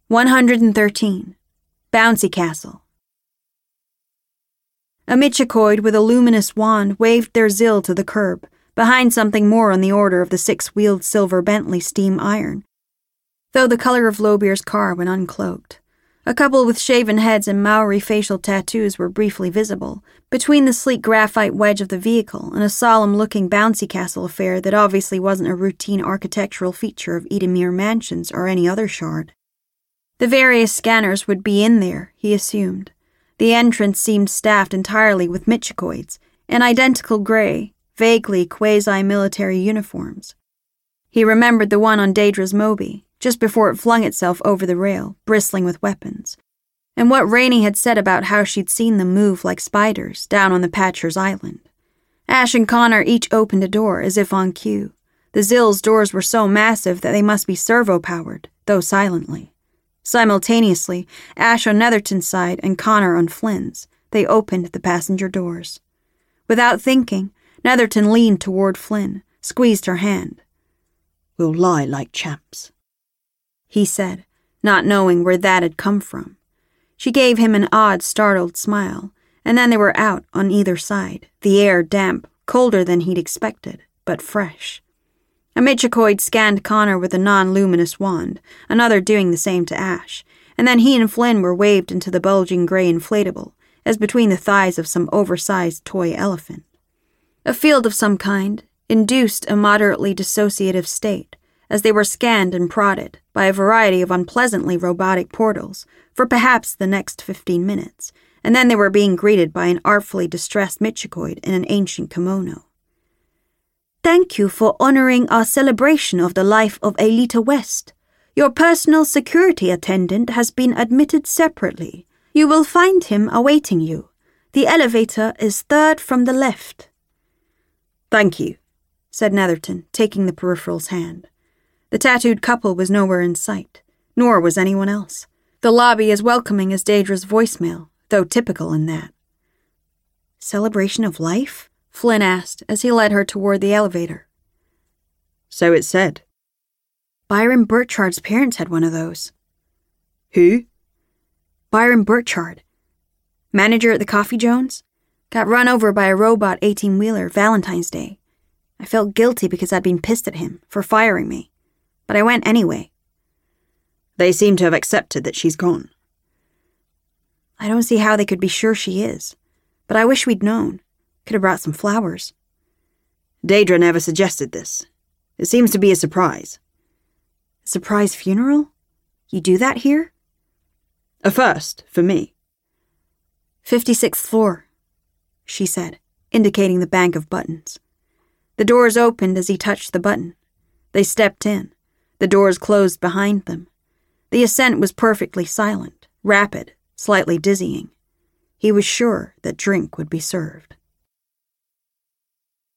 113. Bouncy Castle. A Michikoid with a luminous wand waved their Zill to the curb, behind something more on the order of the 6-wheeled silver Bentley steam iron, though the color of Lobier's car when uncloaked. A couple with shaven heads and Maori facial tattoos were briefly visible, between the sleek graphite wedge of the vehicle and a solemn-looking bouncy castle affair that obviously wasn't a routine architectural feature of Edamere Mansions or any other shard. The various scanners would be in there, he assumed. The entrance seemed staffed entirely with Michikoids, in identical gray, vaguely quasi-military uniforms. He remembered the one on Daedra's Moby, just before it flung itself over the rail, bristling with weapons, and what Rainey had said about how she'd seen them move like spiders down on the Patcher's Island. Ash and Connor each opened a door as if on cue. The Zill's doors were so massive that they must be servo-powered, though silently. Simultaneously, Ash on Netherton's side and Connor on Flynn's, they opened the passenger doors. Without thinking, Netherton leaned toward Flynn, squeezed her hand. "We'll lie like champs," he said, not knowing where that had come from. She gave him an odd, startled smile, and then they were out on either side, the air damp, colder than he'd expected, but fresh. A Michikoid scanned Connor with a non-luminous wand, another doing the same to Ash, and then he and Flynn were waved into the bulging gray inflatable, as between the thighs of some oversized toy elephant. A field of some kind induced a moderately dissociative state, as they were scanned and prodded by a variety of unpleasantly robotic portals for perhaps the next 15 minutes, and then they were being greeted by an artfully distressed Michikoid in an ancient kimono. "Thank you for honoring our celebration of the life of Aelita West. Your personal security attendant has been admitted separately. You will find him awaiting you. The elevator is third from the left." "Thank you," said Netherton, taking the peripheral's hand. The tattooed couple was nowhere in sight, nor was anyone else. The lobby as welcoming as Daedra's voicemail, though typical in that. "Celebration of life?" Flynn asked as he led her toward the elevator. "So it said." Byron Burchard's parents had one of those. "Who?" "Byron Burchard. Manager at the Coffee Jones. Got run over by a robot 18-wheeler Valentine's Day. I felt guilty because I'd been pissed at him for firing me. But I went anyway." "They seem to have accepted that she's gone." "I don't see how they could be sure she is. But I wish we'd known. Could have brought some flowers." "Daedra never suggested this. It seems to be a surprise." "A surprise funeral? You do that here?" "A first, for me." 56th floor, she said, indicating the bank of buttons. The doors opened as he touched the button. They stepped in. The doors closed behind them. The ascent was perfectly silent, rapid, slightly dizzying. He was sure that drink would be served.